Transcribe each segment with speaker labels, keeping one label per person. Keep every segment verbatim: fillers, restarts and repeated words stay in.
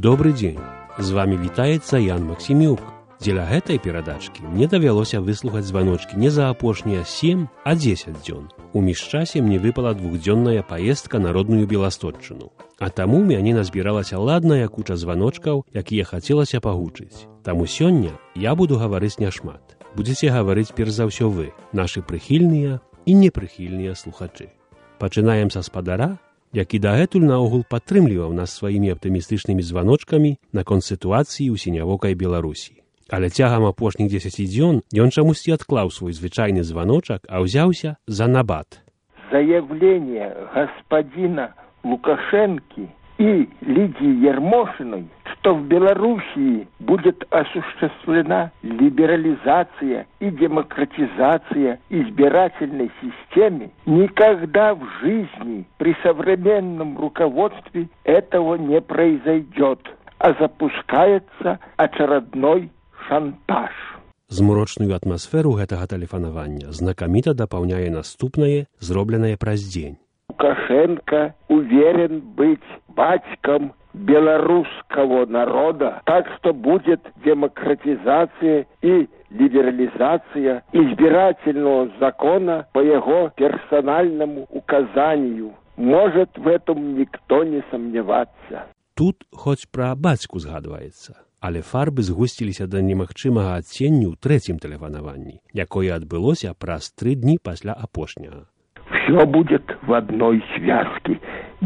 Speaker 1: Добры дзень, з вами вітаецца Ян Максімюк. Дзеля гэтай перадачкі мне давялося выслухаць званочкі не за апошнія сем, а дзесяць дзён. У міжчасе мне выпала двухдзённая паездка на родную Беластотчыну. А таму мяне назбіралася ладная куча званочкаў, якія хацелася пагучыць. Таму сёння я буду гаварыць няшмат. Будзеце гаварыць перш за ўсё вы, нашы прыхільныя і непрыхільныя слухачы. Пачынаем са спадара, які дагэтуль наогул падтрымліваў нас сваімі аптымістычнымі званочкамі наконт сітуацыі ў сінявокай Беларусі. Але цягам апошніх дзесяці дзён ён чамусьці адклаў свой звычайны званочак, а ўзяўся за набат.
Speaker 2: Заявление господина Лукашенки и Лидии Ермошиной, что в Белоруссии будет осуществлена либерализация и демократизация избирательной системы, никогда в жизни при современном руководстве этого не произойдет, а запускается очередной шантаж.
Speaker 1: Змрочную атмасферу гэтага тэлефанавання знакаміта дапаўняе наступнае, зробленае праз дзень.
Speaker 2: Лукашенко уверен быть батьком белорусского народа, так что будет демократизация и либерализация избирательного закона по его персональному указанию. Может в этом никто не сомневаться.
Speaker 1: Тут хоць пра бацьку згадваецца, але фарбы згусціліся да немагчымага адценню ў трэцім тэлефанаванні, якое адбылося праз тры дні пасля апошняга.
Speaker 2: Все будет в одной связке.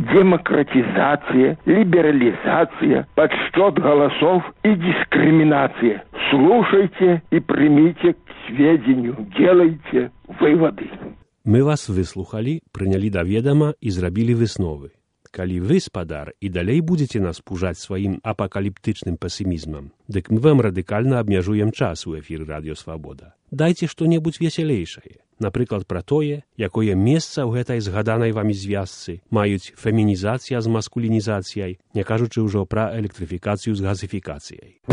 Speaker 2: Демократизация, либерализация, подсчет голосов и дискриминация. Слушайте и примите к сведению, делайте выводы.
Speaker 1: Мы вас выслухали, прынялі да ведама і зрабілі высновы. Калі вы, спадар, і далей будзеце нас пужаць сваім апакаліптычным песімізмам, дык мы вам радыкальна абмяжуем час у эфір Радыё Свабода. Дайце што-небудзь весялейшае. Напрыклад, пра тое, якое месца ў гэтай згаданай вамі звязцы маюць фемінізацыя з маскулінізацыяй, не кажучы ўжо пра электрыфікацыю з газыфікацыяй.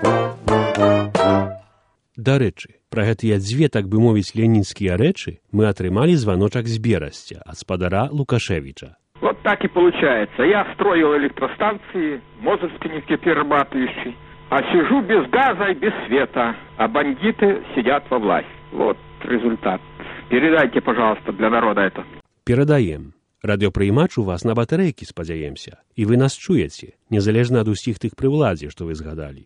Speaker 1: Дарэчы, пра гэтыя дзве, так бы мовіць, ленінскія рэчы мы атрымалі званочак з Берасця ад спадара Лукашевіча.
Speaker 3: Вот так и получается. Я строил электростанции, мозговский нефтеперерабатывающий, а сижу без газа и без света, а бандиты сидят во власти. Вот результат. Передайте, пожалуйста, для народа это.
Speaker 1: Перадаем. Радыёпрыймач у вас на батарэйкі, спадзяемся. І вы нас чуеце, незалежна ад усіх тых пры ўладзе, што вы згадалі.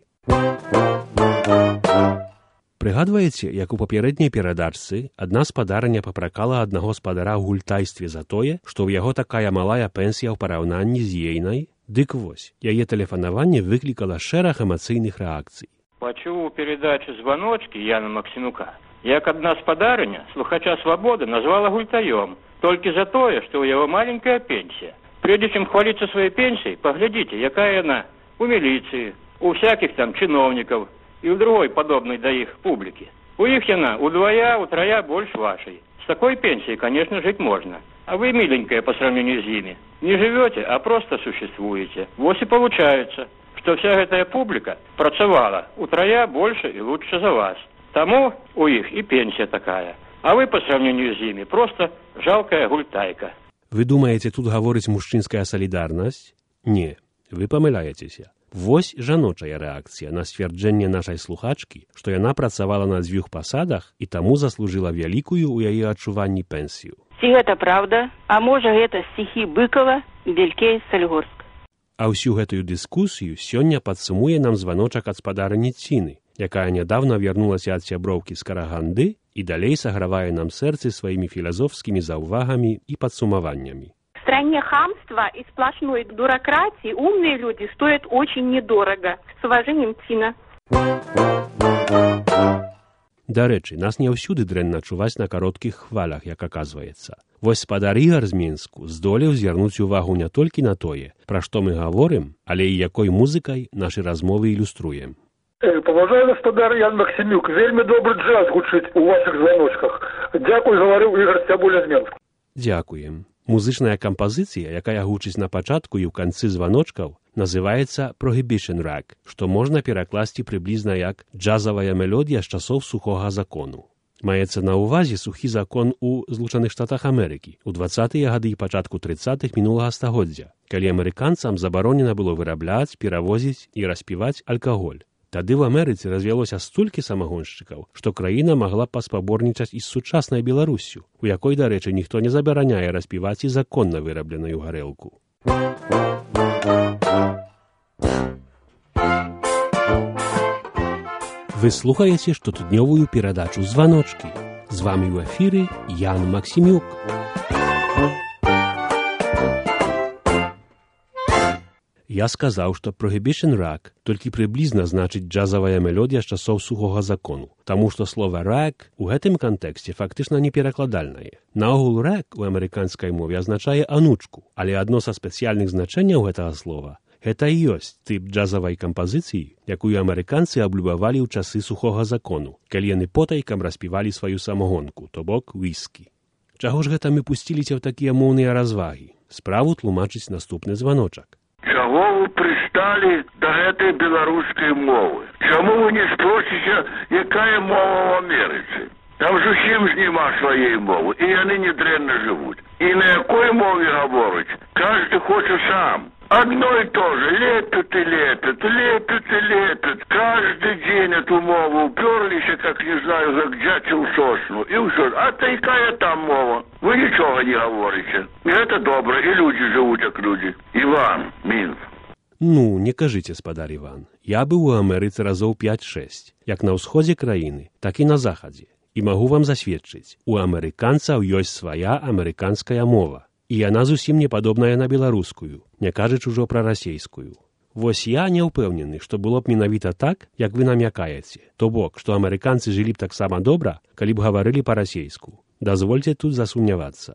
Speaker 1: Прыгадваеце, як у папярэдняй перадачцы адна спадарня папракала аднаго спадара ў гультайстве за тое, што ў яго такая малая пенсія ў параўнанні з ейнай? Дык вось, яе тэлефанаванне выклікала шэраг эмацыйных рэакцый.
Speaker 4: Почув у передачі «Звоночки» Яна Максимюка, як одна спадарыня слухача «Свободы» назвала гультаем, только за тое, что у его маленькая пенсия. Прежде чем хвалиться своей пенсией, поглядите, якая она у милиции, у всяких там чиновников и у другой подобной до их публики. У их она удвоя, утроя больше вашей. С такой пенсией, конечно, жить можно. А вы, миленькая, по сравнению с ними, не живете, а просто существуете. Вот и получается, что вся эта публика працевала утроя больше и лучше за вас. Тому у их и пенсия такая. А вы, по сравнению с ними, просто жалкая гультайка.
Speaker 1: Вы думаете, тут гаворыць мужчынская салідарнасць? Не, вы памыляецеся. Вось жаночая рэакцыя на сцвярджэнне нашай слухачкі, што яна працавала на дзвюх пасадах і таму заслужыла вялікую ў яе адчуванні пенсію.
Speaker 5: Ці гэта праўда? А можа гэта стихі Быкова, Белькей, Сальгорск?
Speaker 1: А ўсю гэтую дыскусію сёння падсумуе нам званочак ад спадарыні Ціны, якая нядаўна вярнулася ад сяброўкі з Караганды і далей сагравае нам сэрцы сваімі філазофскімі заўвагамі і падсумаваннямі.
Speaker 5: В стране хамства и сплошной бюрократии умные люди стоят очень недорого. С уважением, Тина.
Speaker 1: Дарэчы, нас не ўсюды дрэнна чуваць на кароткіх хвалях, як аказваецца. Вось спадар Ігар з Мінску здолеў звярнуць увагу не толькі на тое, пра што мы гаворым, але і якой музыкай нашы размовы ілюструем.
Speaker 6: Паважаю, спадар Ян Максімюк, вельмі добры джаз гучыць у вашых званочках. Дзякуй, гаварыў Ігар Сцябуля з Мінску.
Speaker 1: Дзякуем. Музычная кампазіцыя, якая гучыць на пачатку і ў канцы званочкаў, называецца «Prohibition Rag», што можна перакласці прыблізна як «джазавая мелодія з часоў сухога закону». Маецца на ўвазе сухі закон у Злучаных Штатах Амерыкі ў дваццатыя гады і пачатку трыццатых мінулага стагоддзя, калі амерыканцам забаронена было вырабляць, перавозіць і распіваць алкаголь. Тады в Амерыцы развялося столькі самагоншчыкаў, што краіна магла паспаборнічаць і з сучаснай Беларуссю, у якой, дарэчы, ніхто не забараняе распіваць і законна вырабленую гарэлку. Вы слухаеце штотыднёвую перадачу «Званочкі». З вамі ў эфіры Ян Максімюк. Я сказаў, што «Prohibition Rag» толькі прыблізна значыць джазавая мелодія з часоў сухога закону, таму што слова «rag» у гэтым кантэксце фактычна неперакладальнае. Наогул «rag» у амерыканскай мове азначае «анучку», але адно са спецыяльных значэнняў гэтага слова – гэта і ёсць тып джазавай кампазіцыі, якую амерыканцы аблюбавалі ў часы сухога закону, калі яны потайкам распівалі сваю самогонку, то бок віскі. Чаго ж гэта мы пусціліся ў такія моўныя развагі? Справу тлумачыць наступны званочак.
Speaker 2: Чаго вы прысталі да гэтай беларускай мовы? Чаму вы не спросіце, якая мова ў Амерыцы? Там зусім ж нема сваёй мовы, і яны недрэнна жывуць. І на якой мове гавораць? Каждый хоча сам. Одно и то же. Лепят и лепят, лепят и лепят. Каждый день эту мову уперлись, как, не знаю, как дятел в сосну. И все. А то какая там мова? Вы ничего не говорите. И это добро. И люди живут, как люди. Иван, Минск.
Speaker 1: Ну, не кажыце, спадар Іван. Я быў у Амерыцы разоў пяць-шэсць, як на ўсходзе краіны, так і на захадзе. І магу вам засведчыць, у амерыканцаў ёсць свая амерыканская мова. І яна зусім не падобная на беларускую, не кажучы ўжо пра расейскую. Вось я не ўпэўнены, што было б менавіта так, як вы намякаеце. То бок, што амерыканцы жылі б таксама добра, калі б гаварылі па-расейску. Дазвольце тут засумнявацца.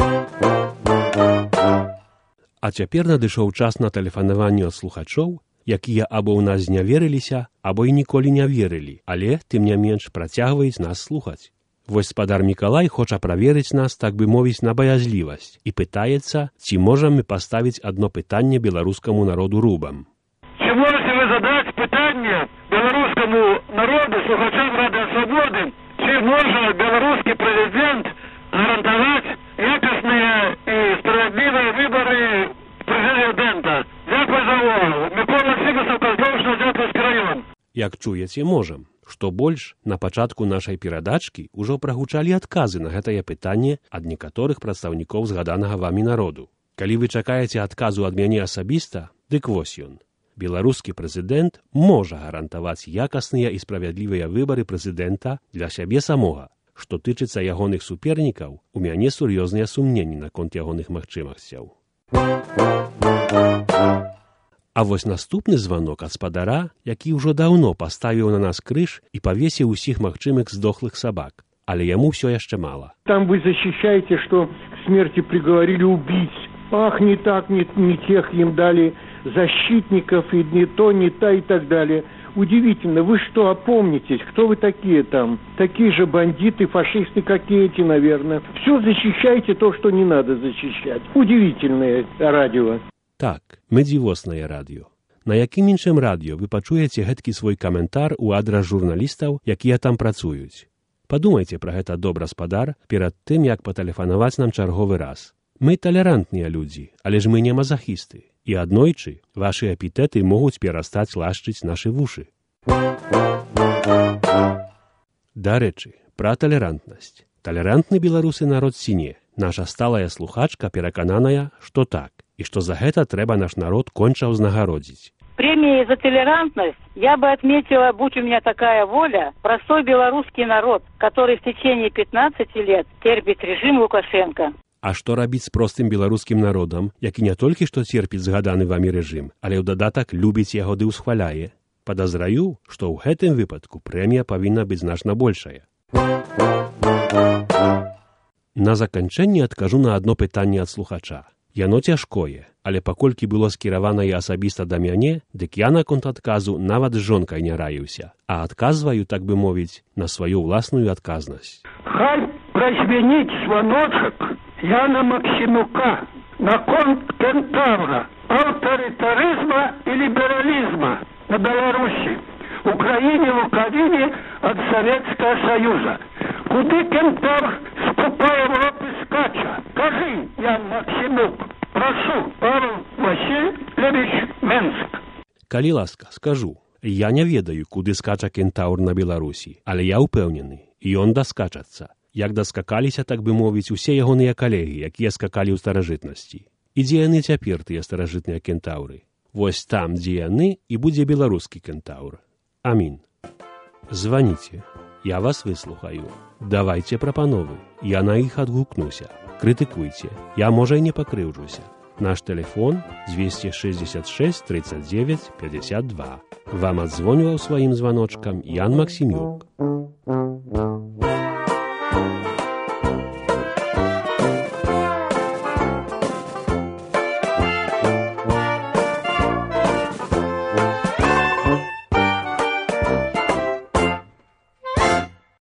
Speaker 1: А цяпер надышоў час на тэлефанаванне ад слухачоў, якія або ў нас зняверыліся, або і ніколі не верылі, але, тым не менш, працягваюць нас слухаць. Вось спадар Мікалай хоча праверыць нас, так бы мовіць, на баязлівасць і пытаецца, ці можам мы паставіць адно пытанне беларускаму народу рубам.
Speaker 6: Ці можете вы задаць пытанне беларускаму народу, слухачам Радыё Свабоды, ці можа беларускі прэзідэнт гарантаваць якасныя і справядлівыя выбары прэзідэнта? Дзякуй за ўвагу. Мікола Сігасаў, Казбаўшчына, Дзякуйскі раён.
Speaker 1: Як чуеце, можам. Што больш, на пачатку нашай перадачкі ўжо прагучалі адказы на гэтае пытанне ад некаторых прадстаўнікоў згаданага вамі народу. Калі вы чакаеце адказу ад мяне асабіста, дык вось ён. Беларускі прэзідэнт можа гарантаваць якасныя і справядлівыя выбары прэзідэнта для сябе самога. Што тычыцца ягоных супернікаў, у мяне сур'ёзныя сумненні наконт ягоных магчымасцяў. А вось наступны званок ад спадара, які ўжо даўно паставіў на нас крыж і павесіў усіх магчымых здохлых сабак. Але яму ўсё яшчэ мала.
Speaker 7: Там вы защищаете, что к смерти приговорили убийц. Ах, не так, не, не тех им дали защитников, и не то, не та и так далее. Удивительно, вы что, опомнитесь, кто вы такие там? Такие же бандиты, фашисты, как и эти, наверное. Все защищаете то, что не надо защищать. Удивительное радио.
Speaker 1: Так, мы дзівоснае радыё. На якім іншым радыё вы пачуеце гэткі свой каментар у адрас журналістаў, якія там працуюць? Падумайце пра гэта, добра, спадар, перад тым, як патэлефанаваць нам чарговы раз. Мы талерантныя людзі, але ж мы не мазахісты. І аднойчы вашы эпітэты могуць перастаць лашчыць нашы вушы. Дарэчы, пра талерантнасць. Талерантны беларусы народ ці не? Наша сталая слухачка перакананая, што так. И что за это треба наш народ конча узнагародзіць.
Speaker 8: Премией за толерантность я бы отметила, будь у меня такая воля, простой белорусский народ, который в течение пятнадцати лет терпит режим Лукашенко.
Speaker 1: А што рабіць з простым беларускім народам, які не толькі што церпіць згаданы вамі рэжым, але ў дадатак любіць яго ды ўсхваляе? Падазраю, што ў гэтым выпадку прэмія павінна быць значна большая. На заканчэнне адкажу на адно пытанне ад слухача. Яно цяжкое, але паколькі было скіраванае асабіста да мяне, дык я наконт адказу нават з жонкай не раіўся, а адказваю, так бы мовіць, на сваю ўласную адказнасць.
Speaker 6: Хай празвініць званочак Яна Максімюка наконт кентавра, аўтарытарызма і лібералізма на Беларусі, Украіне, Лукавіне ад Савецкага Саюза. Куды кентавр с пупа Европы скача? Скажи, Ян Максимюк. Прошу, Павел Васильевич Менск.
Speaker 1: Калі ласка, скажу. Я не ведаю, куды скача кентаўр на Беларусі, але я ўпэўнены, ён даскачацца. Як даскакаліся, так бы мовіць, усе ягоныя калегі, якія скакалі ў старажытнасці. І дзе яны цяпер, тыя старажытныя кентаўры? Вось там, дзе яны, і будзе беларускі кентаўр. Амін. Званіце. Я вас выслухаю. Давайце прапановы. Я на іх адгукнуся. Крытыкуйце. Я, можа, і не пакрыўджуся. Наш телефон двести шестьдесят шесть тридцать девять пятьдесят два. Вам адзвоньваў сваім званочкам Ян Максімюк.